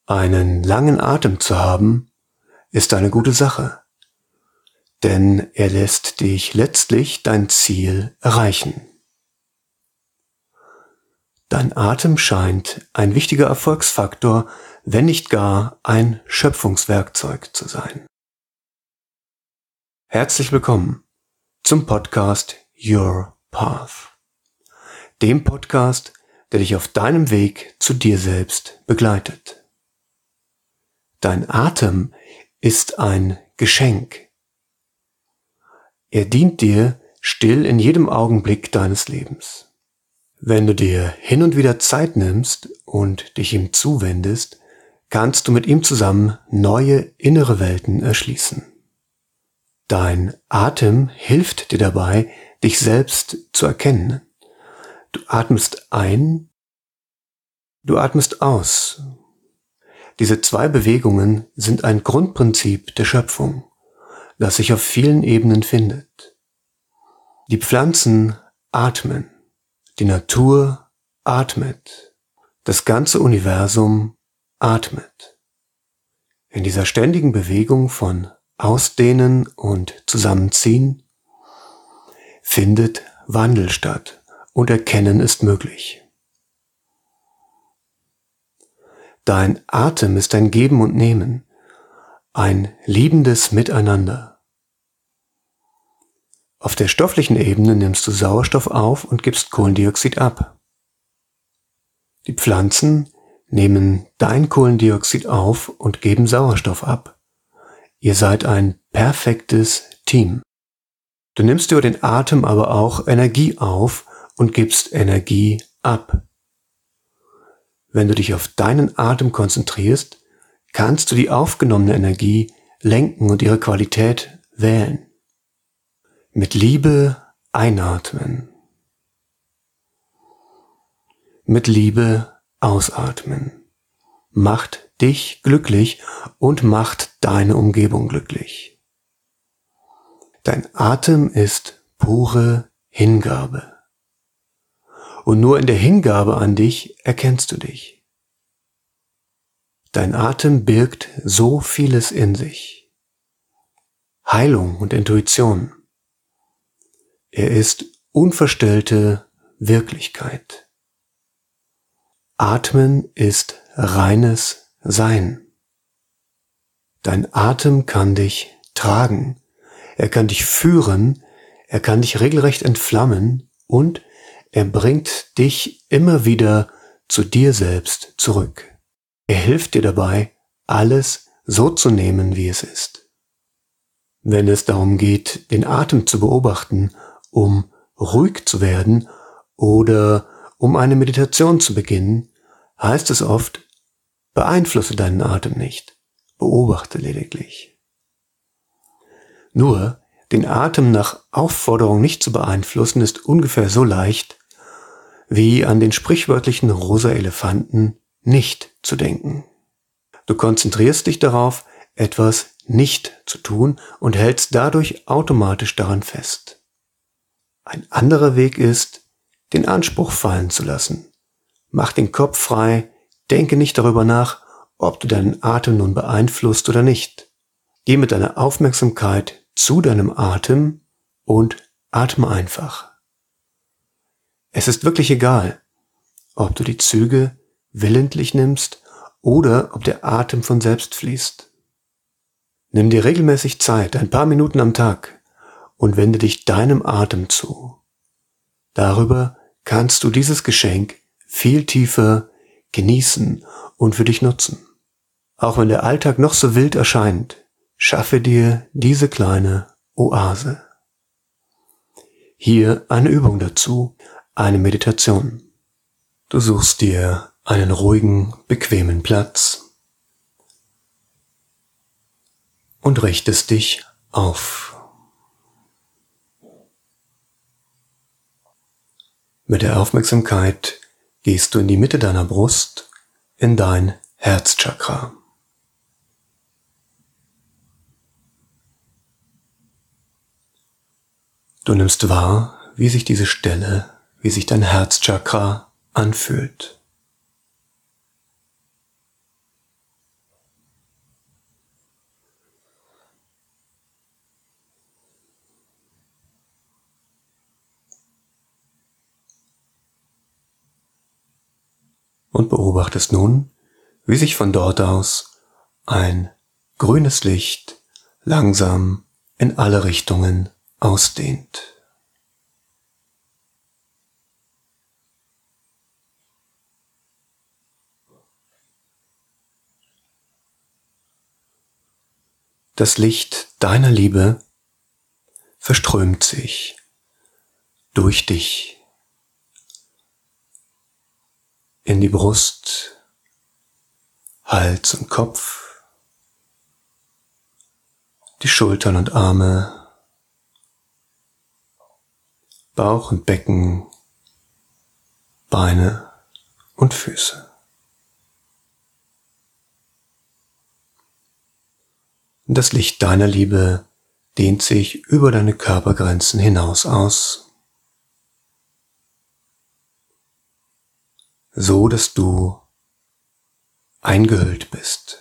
Einen langen Atem zu haben, ist eine gute Sache, denn er lässt dich letztlich dein Ziel erreichen. Dein Atem scheint ein wichtiger Erfolgsfaktor, wenn nicht gar ein Schöpfungswerkzeug zu sein. Herzlich willkommen zum Podcast Your Path, dem Podcast, der dich auf deinem Weg zu dir selbst begleitet. Dein Atem ist ein Geschenk. Er dient dir still in jedem Augenblick deines Lebens. Wenn du dir hin und wieder Zeit nimmst und dich ihm zuwendest, kannst du mit ihm zusammen neue innere Welten erschließen. Dein Atem hilft dir dabei, dich selbst zu erkennen. Du atmest ein, du atmest aus. Diese zwei Bewegungen sind ein Grundprinzip der Schöpfung, das sich auf vielen Ebenen findet. Die Pflanzen atmen, die Natur atmet, das ganze Universum atmet. In dieser ständigen Bewegung von Ausdehnen und Zusammenziehen findet Wandel statt und Erkennen ist möglich. Dein Atem ist ein Geben und Nehmen, ein liebendes Miteinander. Auf der stofflichen Ebene nimmst du Sauerstoff auf und gibst Kohlendioxid ab. Die Pflanzen nehmen dein Kohlendioxid auf und geben Sauerstoff ab. Ihr seid ein perfektes Team. Du nimmst über den Atem aber auch Energie auf und gibst Energie ab. Wenn du dich auf deinen Atem konzentrierst, kannst du die aufgenommene Energie lenken und ihre Qualität wählen. Mit Liebe einatmen. Mit Liebe ausatmen. Macht dich glücklich und macht deine Umgebung glücklich. Dein Atem ist pure Hingabe. Und nur in der Hingabe an dich erkennst du dich. Dein Atem birgt so vieles in sich. Heilung und Intuition. Er ist unverstellte Wirklichkeit. Atmen ist reines Sein. Dein Atem kann dich tragen, er kann dich führen, er kann dich regelrecht entflammen und er bringt dich immer wieder zu dir selbst zurück. Er hilft dir dabei, alles so zu nehmen, wie es ist. Wenn es darum geht, den Atem zu beobachten, um ruhig zu werden oder um eine Meditation zu beginnen, heißt es oft, beeinflusse deinen Atem nicht, beobachte lediglich. Nur, den Atem nach Aufforderung nicht zu beeinflussen, ist ungefähr so leicht, wie an den sprichwörtlichen rosa Elefanten nicht zu denken. Du konzentrierst dich darauf, etwas nicht zu tun und hältst dadurch automatisch daran fest. Ein anderer Weg ist, den Anspruch fallen zu lassen. Mach den Kopf frei, denke nicht darüber nach, ob du deinen Atem nun beeinflusst oder nicht. Geh mit deiner Aufmerksamkeit zu deinem Atem und atme einfach. Es ist wirklich egal, ob du die Züge willentlich nimmst oder ob der Atem von selbst fließt. Nimm dir regelmäßig Zeit, ein paar Minuten am Tag, und wende dich deinem Atem zu. Darüber kannst du dieses Geschenk viel tiefer genießen und für dich nutzen. Auch wenn der Alltag noch so wild erscheint, schaffe dir diese kleine Oase. Hier eine Übung dazu, eine Meditation. Du suchst dir einen ruhigen, bequemen Platz und richtest dich auf. Mit der Aufmerksamkeit gehst du in die Mitte deiner Brust, in dein Herzchakra. Du nimmst wahr, wie sich diese Stelle, wie sich dein Herzchakra anfühlt. und beobachtest nun, wie sich von dort aus ein grünes Licht langsam in alle Richtungen ausdehnt. Das Licht deiner Liebe verströmt sich durch dich in die Brust, Hals und Kopf, die Schultern und Arme, Bauch und Becken, Beine und Füße. Das Licht deiner Liebe dehnt sich über deine Körpergrenzen hinaus aus, so dass du eingehüllt bist.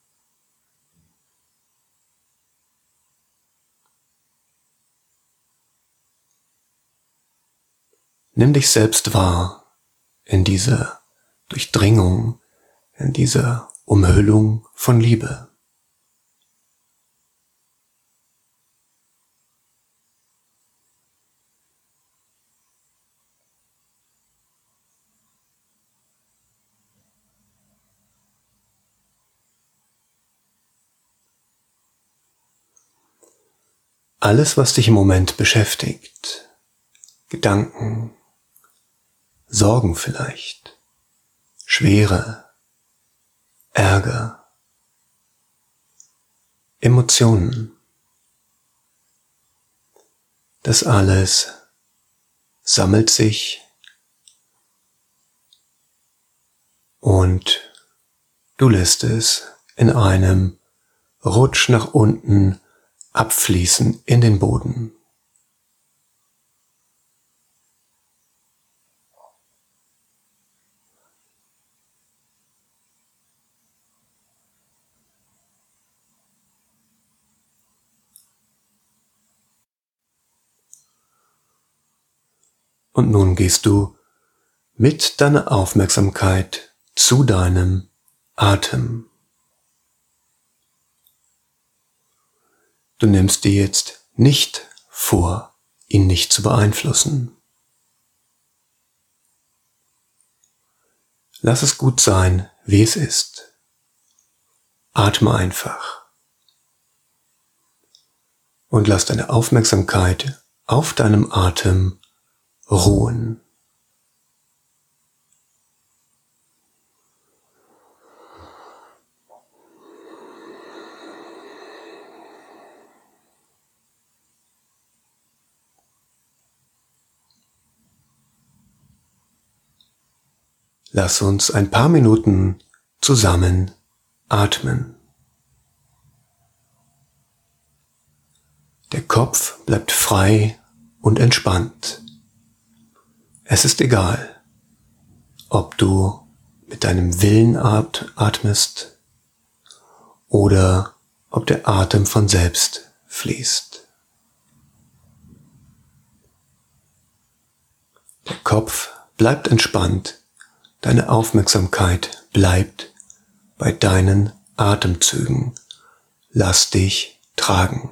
Nimm dich selbst wahr in dieser Durchdringung, in dieser Umhüllung von Liebe. Alles, was dich im Moment beschäftigt, Gedanken, Sorgen vielleicht, Schwere, Ärger, Emotionen, das alles sammelt sich und du lässt es in einem Rutsch nach unten abfließen in den Boden. Und nun gehst du mit deiner Aufmerksamkeit zu deinem Atem. Du nimmst dir jetzt nicht vor, ihn nicht zu beeinflussen. Lass es gut sein, wie es ist. Atme einfach. Und lass deine Aufmerksamkeit auf deinem Atem ruhen. Lass uns ein paar Minuten zusammen atmen. Der Kopf bleibt frei und entspannt. Es ist egal, ob du mit deinem Willen atmest oder ob der Atem von selbst fließt. Der Kopf bleibt entspannt, deine Aufmerksamkeit bleibt bei deinen Atemzügen. Lass dich tragen.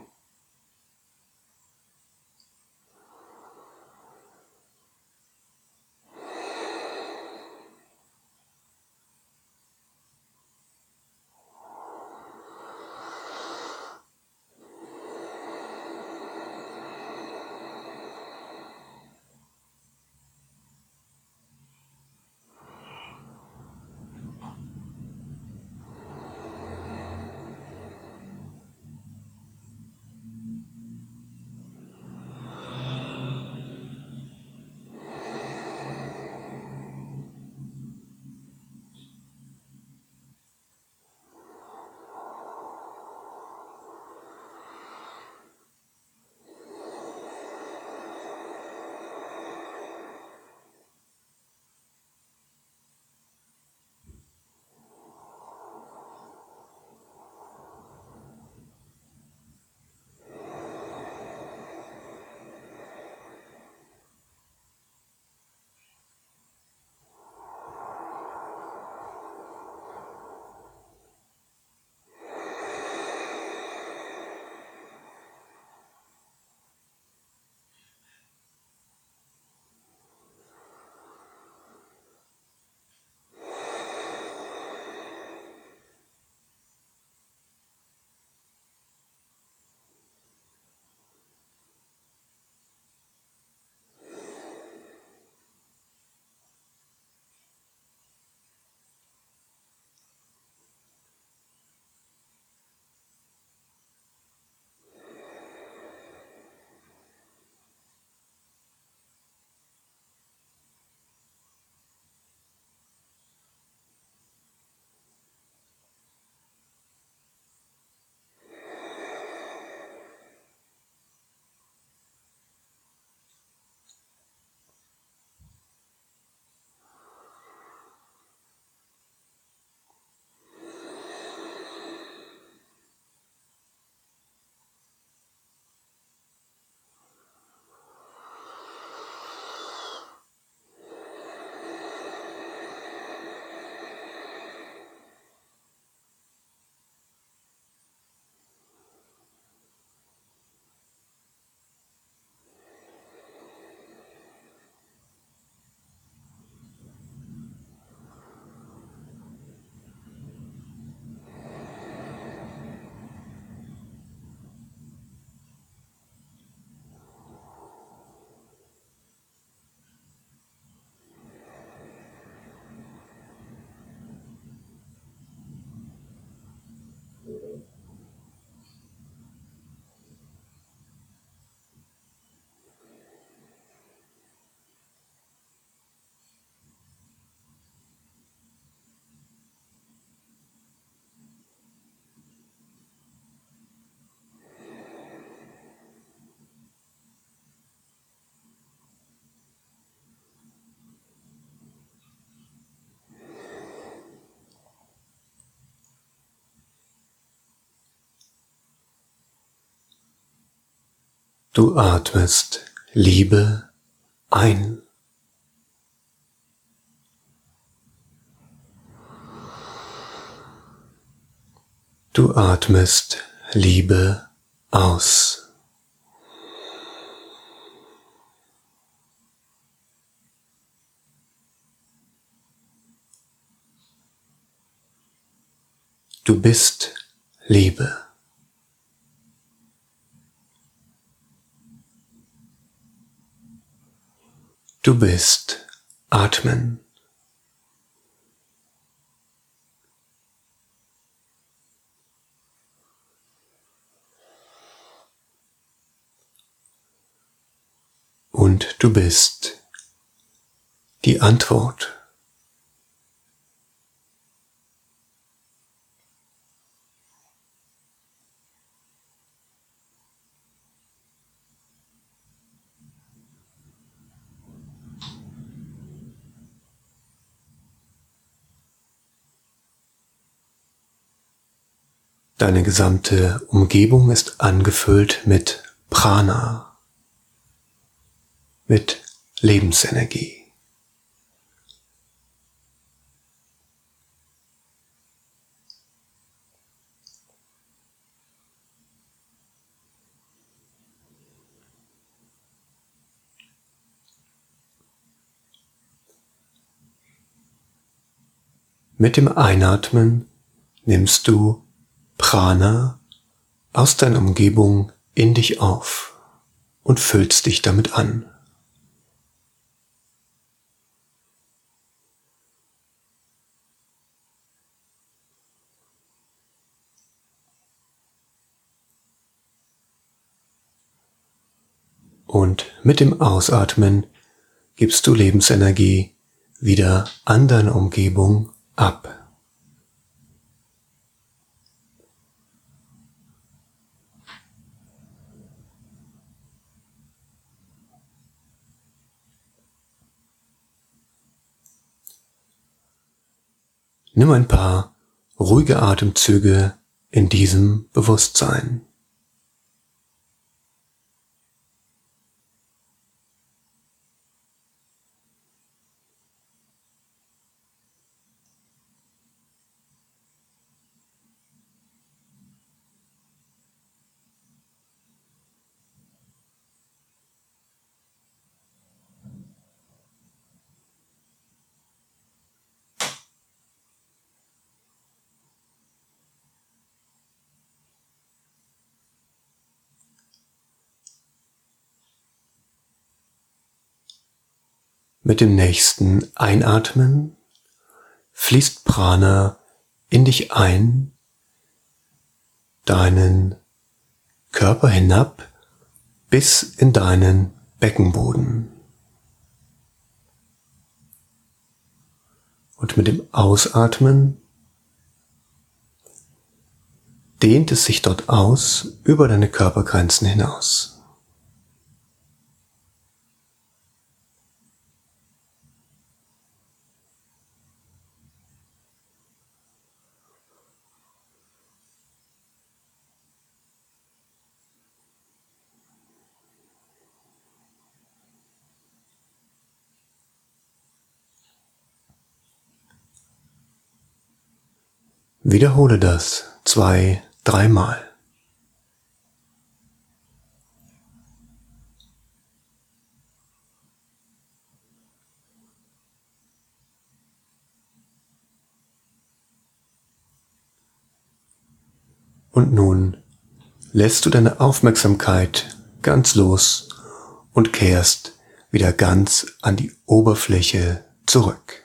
Du atmest Liebe ein. Du atmest Liebe aus. Du bist Liebe. Du bist Atmen. Und du bist die Antwort. Deine gesamte Umgebung ist angefüllt mit Prana, mit Lebensenergie. Mit dem Einatmen nimmst du Prana aus deiner Umgebung in dich auf und füllst dich damit an. Und mit dem Ausatmen gibst du Lebensenergie wieder an deine Umgebung ab. Nimm ein paar ruhige Atemzüge in diesem Bewusstsein. Mit dem nächsten Einatmen fließt Prana in dich ein, deinen Körper hinab bis in deinen Beckenboden. Und mit dem Ausatmen dehnt es sich dort aus über deine Körpergrenzen hinaus. Wiederhole das 2-3 Mal. Und nun lässt du deine Aufmerksamkeit ganz los und kehrst wieder ganz an die Oberfläche zurück.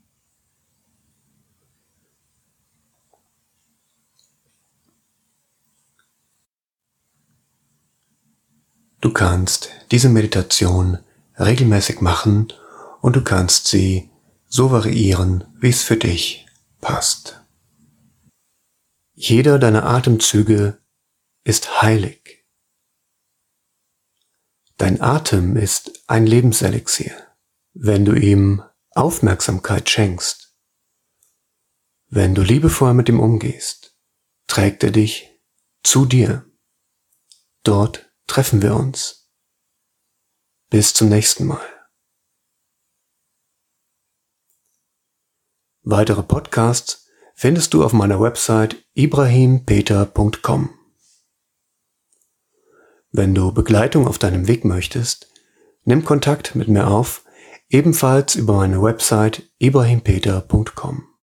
Du kannst diese Meditation regelmäßig machen und du kannst sie so variieren, wie es für dich passt. Jeder deiner Atemzüge ist heilig. Dein Atem ist ein Lebenselixier. Wenn du ihm Aufmerksamkeit schenkst, wenn du liebevoll mit ihm umgehst, trägt er dich zu dir, dort treffen wir uns. Bis zum nächsten Mal. Weitere Podcasts findest du auf meiner Website ibrahimpeter.com. Wenn du Begleitung auf deinem Weg möchtest, nimm Kontakt mit mir auf, ebenfalls über meine Website ibrahimpeter.com.